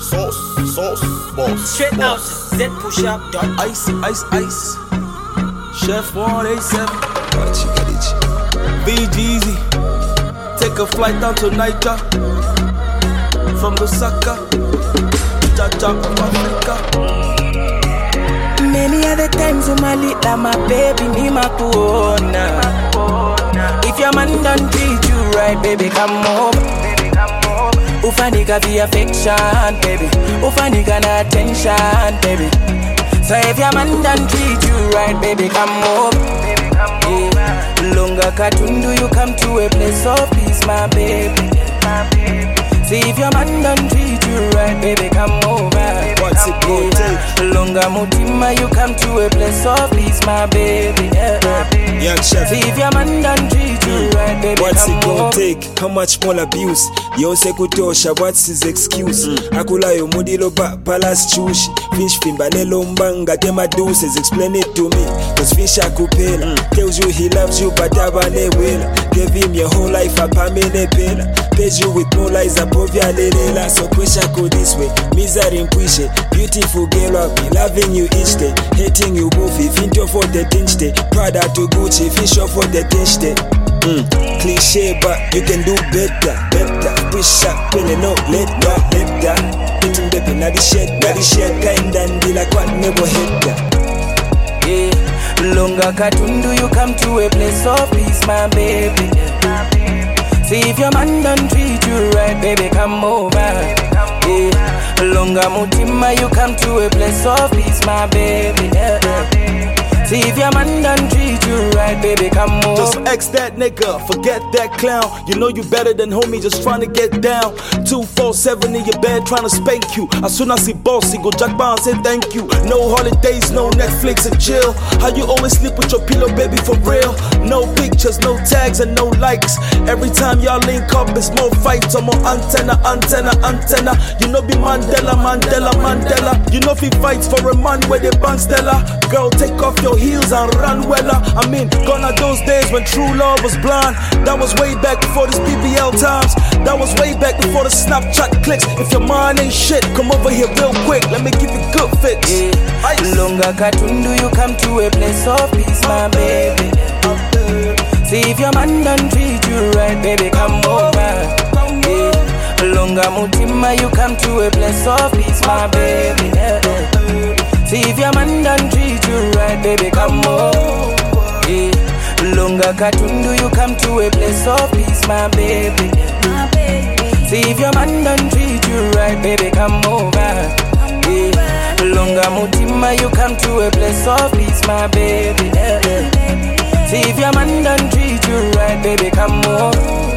Sauce, boss. Straight out zpushup.com. Ice. Chef 187. VGZ. Take a flight down to Niger. From Lusaka. Jaja of Africa. Many other times when my little my baby ni makuona. If your man don't treat you right, baby, come over. Ufanika the affection, baby. Ufanika the attention, baby. So if your man don't treat you right, baby, come over. Yeah. Lunga Katundu, you come to a place of peace, my baby. See if your man don't treat you right, baby, come over. What's it gonna take? Lunga Mutima, you come to a place of peace, my baby. Young chef. See if your man don't treat you right, baby, What's come it gonna over. take? How much more abuse? Yose kutosha, what's his excuse? Akula yo mudilo palace chushi. Fish fimbalelo mbanga tema deuces. Explain it to me, cause fish akupela. Tells you he loves you but abane wela. Gave him your whole life apamene pela. Pays you with no lies apovya lelela. So push go this way, misery mpwishe. Beautiful girl, I'll be loving you each day. Hating you both, if into for the tinch day. Prada to Gucci, fish off for the tinch day. Cliche, but you can do better. Push up, pin no later. Put him baby, na the shed, kind and be like what never hit that. Yeah, Lunga Katundu, you come to a place of peace, my baby. See if your man don't treat you right, baby, come over. Yeah, Lunga Mutima, you come to a place of peace, my baby. See if your man don't treat you right, baby, come over. Just X that nigga, forget that clown. You know you better than homie, just trying to get down. 247 in your bed, trying to spank you. As soon as he bossy, go jack bar and say thank you. No holidays, no Netflix and chill. How you always sleep with your pillow, baby, for real? No pictures, no tags and no likes. Every time y'all link up, it's more fights or more antenna. You know be Mandela. You know if he fights for a man where they bang Stella. Girl, take off your heels and run wella. I mean, gone are those days when true love was blind. That was way back before this BBL times. That was way back before the Snapchat clicks. If your mind ain't shit, come over here real quick. Let me give you a good fix. Yeah. Lunga Katundu, you come to a place of peace, my baby. See if your man don't treat you right, baby, come over. Yeah. Lunga Mutima, you come to a place of peace, my baby. See if your man don't treat you right, baby, come over. Yeah. Lunga Katundu, you come to a place of peace, my baby. See if your man don't treat you right, baby, come over. Yeah. Lunga Mutima, you come to a place of peace, my baby. See if your man don't treat you right, baby, come over.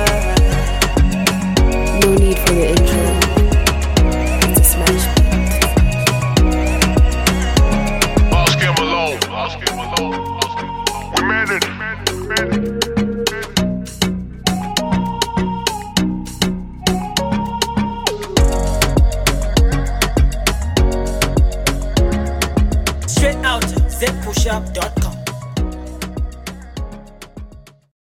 No need for the intro. It's a smash beat. We made it. Straight out zpushup.com.